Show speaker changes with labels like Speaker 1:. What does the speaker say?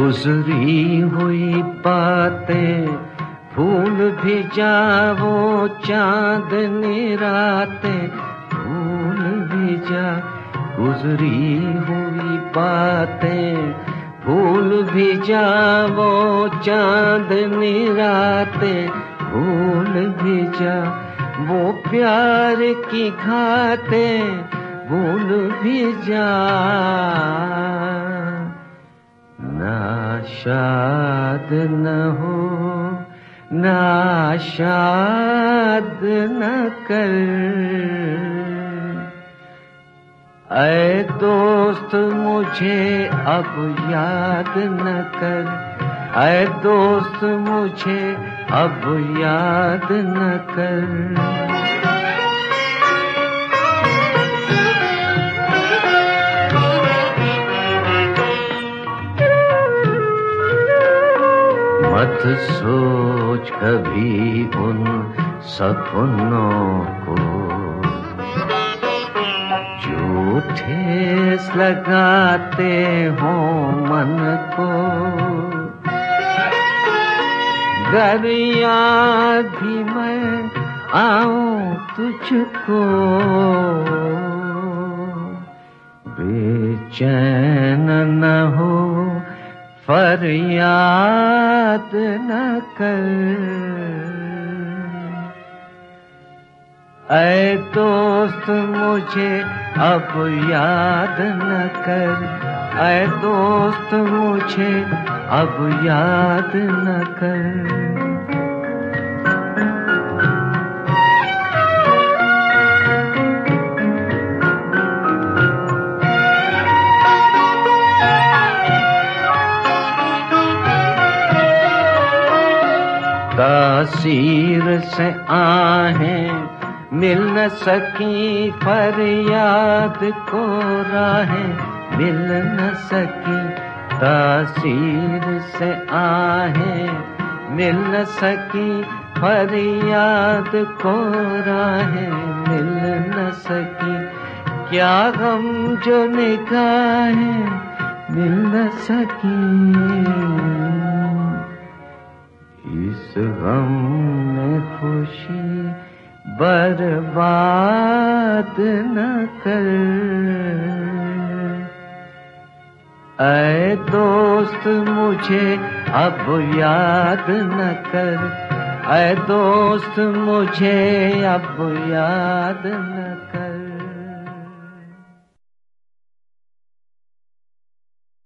Speaker 1: गुजरी हुई बातें भूल भी जाओ, चांदनी रातें भूल भी जा। गुजरी हुई बातें भूल भी जाओ, चांदनी रातें भूल भी जा। वो प्यार की घातें भूल भी जा। नाशाद न हो, नाशाद न कर। ऐ दोस्त मुझे अब याद न कर, ऐ दोस्त मुझे अब याद न कर। मत सोच कभी उन सपनों को जो ठेस लगाते हो मन को। गर याद भी मैं आऊं तुझको, बेचैन न हो फरियाद न कर। ऐ दोस्त मुझे अब याद न कर, ऐ दोस्त मुझे अब याद न कर। तासीर से आहें मिल न सकी, फरियाद को राहें मिल न सकी। तासीर से आहें मिल न सकी, फरियाद को राहें मिल न सकी। क्या गम जो निगाहें मिल न सकी, इस गम में खुशी बर्बाद न कर। ऐ दोस्त मुझे अब याद न कर, ऐ दोस्त मुझे अब याद न कर।